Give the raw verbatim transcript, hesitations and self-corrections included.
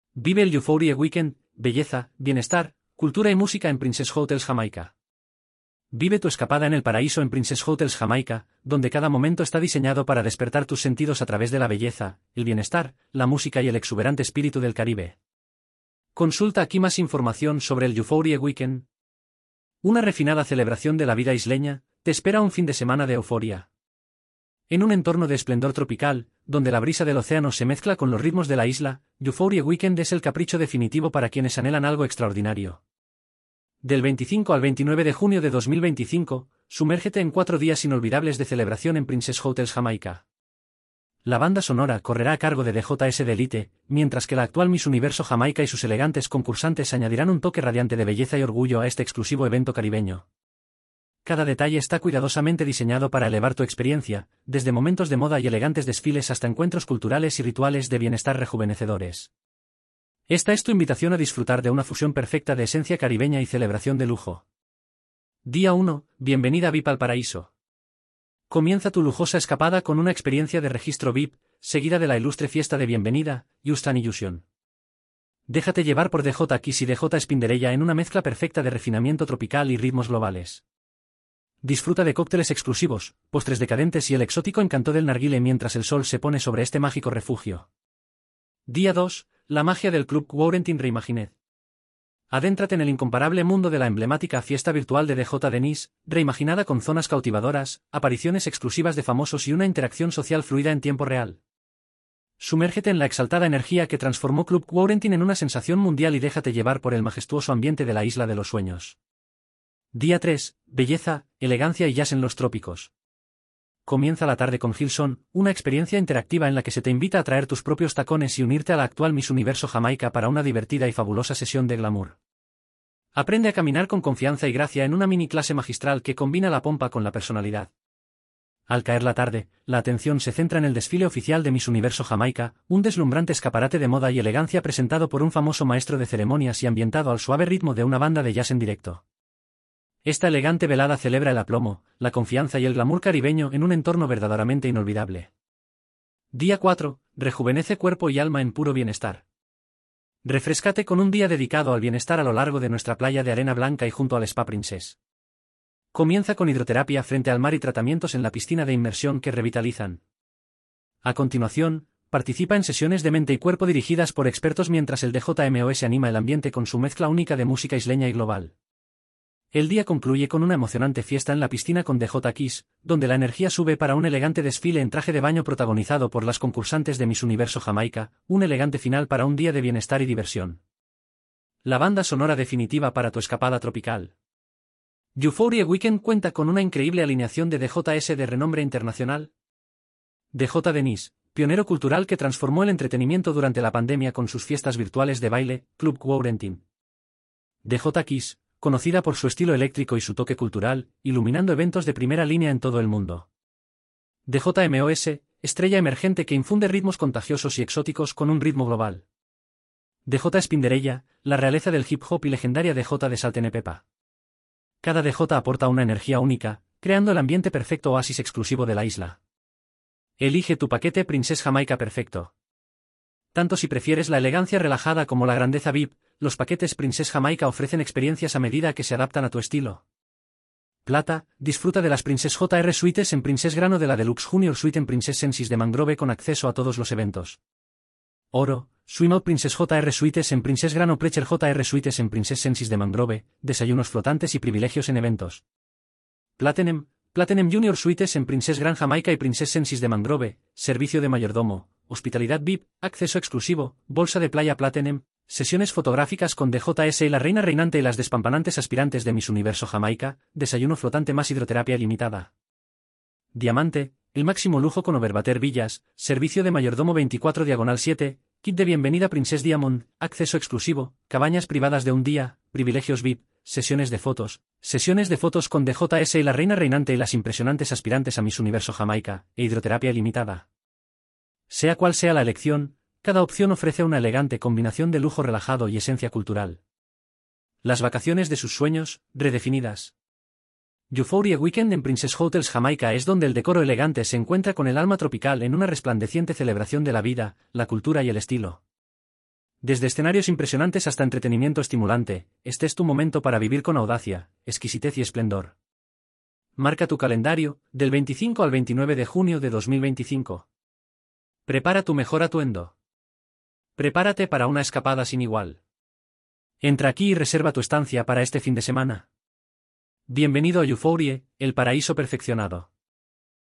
Vive el Euphoria Weekend, belleza, bienestar, cultura y música en Princess Hotels Jamaica. Vive tu escapada en el paraíso en Princess Hotels Jamaica, donde cada momento está diseñado para despertar tus sentidos a través de la belleza, el bienestar, la música y el exuberante espíritu del Caribe. Consulta aquí más información sobre el Euphoria Weekend. Una refinada celebración de la vida isleña, te espera un fin de semana de euforia. En un entorno de esplendor tropical, donde la brisa del océano se mezcla con los ritmos de la isla, Euphoria Weekend es el capricho definitivo para quienes anhelan algo extraordinario. Del veinticinco al veintinueve de junio de dos mil veinticinco, sumérgete en cuatro días inolvidables de celebración en Princess Hotels Jamaica. La banda sonora correrá a cargo de D J S de Elite, mientras que la actual Miss Universo Jamaica y sus elegantes concursantes añadirán un toque radiante de belleza y orgullo a este exclusivo evento caribeño. Cada detalle está cuidadosamente diseñado para elevar tu experiencia, desde momentos de moda y elegantes desfiles hasta encuentros culturales y rituales de bienestar rejuvenecedores. Esta es tu invitación a disfrutar de una fusión perfecta de esencia caribeña y celebración de lujo. Día uno, bienvenida V I P al paraíso. Comienza tu lujosa escapada con una experiencia de registro V I P, seguida de la ilustre fiesta de bienvenida, Houston Illusion. Déjate llevar por D J Kiss y D J Spinderella en una mezcla perfecta de refinamiento tropical y ritmos globales. Disfruta de cócteles exclusivos, postres decadentes y el exótico encanto del narguile mientras el sol se pone sobre este mágico refugio. Día dos, la magia del Club Quarantine Reimagined. Adéntrate en el incomparable mundo de la emblemática fiesta virtual de D J Denise, reimaginada con zonas cautivadoras, apariciones exclusivas de famosos y una interacción social fluida en tiempo real. Sumérgete en la exaltada energía que transformó Club Quarantine en una sensación mundial y déjate llevar por el majestuoso ambiente de la isla de los sueños. Día tres, belleza, elegancia y jazz en los trópicos. Comienza la tarde con Hillsong, una experiencia interactiva en la que se te invita a traer tus propios tacones y unirte a la actual Miss Universo Jamaica para una divertida y fabulosa sesión de glamour. Aprende a caminar con confianza y gracia en una mini clase magistral que combina la pompa con la personalidad. Al caer la tarde, la atención se centra en el desfile oficial de Miss Universo Jamaica, un deslumbrante escaparate de moda y elegancia presentado por un famoso maestro de ceremonias y ambientado al suave ritmo de una banda de jazz en directo. Esta elegante velada celebra el aplomo, la confianza y el glamour caribeño en un entorno verdaderamente inolvidable. Día cuatro, rejuvenece cuerpo y alma en puro bienestar. Refréscate con un día dedicado al bienestar a lo largo de nuestra playa de arena blanca y junto al Spa Princess. Comienza con hidroterapia frente al mar y tratamientos en la piscina de inmersión que revitalizan. A continuación, participa en sesiones de mente y cuerpo dirigidas por expertos mientras el D J M O S anima el ambiente con su mezcla única de música isleña y global. El día concluye con una emocionante fiesta en la piscina con D J Kiss, donde la energía sube para un elegante desfile en traje de baño protagonizado por las concursantes de Miss Universo Jamaica, un elegante final para un día de bienestar y diversión. La banda sonora definitiva para tu escapada tropical. Euphoria Weekend cuenta con una increíble alineación de D J S de renombre internacional. D J Denise, pionero cultural que transformó el entretenimiento durante la pandemia con sus fiestas virtuales de baile, Club Quarantine. D J Kiss, conocida por su estilo eléctrico y su toque cultural, iluminando eventos de primera línea en todo el mundo. D J M O S, estrella emergente que infunde ritmos contagiosos y exóticos con un ritmo global. D J Spinderella, la realeza del hip hop y legendaria D J de Salt and Pepper. Cada D J aporta una energía única, creando el ambiente perfecto oasis exclusivo de la isla. Elige tu paquete Princess Jamaica perfecto. Tanto si prefieres la elegancia relajada como la grandeza V I P, los paquetes Princess Jamaica ofrecen experiencias a medida que se adaptan a tu estilo. Plata, disfruta de las Princess J R Suites en Princess Grano de la Deluxe Junior Suite en Princess Senses de Mangrove con acceso a todos los eventos. Oro, Swim Out Princess J R Suites en Princess Grano Pleasure J R Suites en Princess Senses de Mangrove, desayunos flotantes y privilegios en eventos. Platinum, Platinum Junior Suites en Princess Grand Jamaica y Princess Senses de Mangrove, servicio de mayordomo, hospitalidad V I P, acceso exclusivo, bolsa de playa Platinum, sesiones fotográficas con D J S y la reina reinante y las despampanantes aspirantes de Miss Universo Jamaica, desayuno flotante más hidroterapia ilimitada. Diamante, el máximo lujo con Overbater Villas, servicio de mayordomo veinticuatro diagonal siete, kit de bienvenida Princess Diamond, acceso exclusivo, cabañas privadas de un día, privilegios V I P, sesiones de fotos, sesiones de fotos con D J S y la reina reinante y las impresionantes aspirantes a Miss Universo Jamaica, e hidroterapia ilimitada. Sea cual sea la elección, cada opción ofrece una elegante combinación de lujo relajado y esencia cultural. Las vacaciones de sus sueños, redefinidas. Euphoria Weekend en Princess Hotels Jamaica es donde el decoro elegante se encuentra con el alma tropical en una resplandeciente celebración de la vida, la cultura y el estilo. Desde escenarios impresionantes hasta entretenimiento estimulante, este es tu momento para vivir con audacia, exquisitez y esplendor. Marca tu calendario, del veinticinco al veintinueve de junio de dos mil veinticinco. Prepara tu mejor atuendo. Prepárate para una escapada sin igual. Entra aquí y reserva tu estancia para este fin de semana. Bienvenido a Euphoria, el paraíso perfeccionado.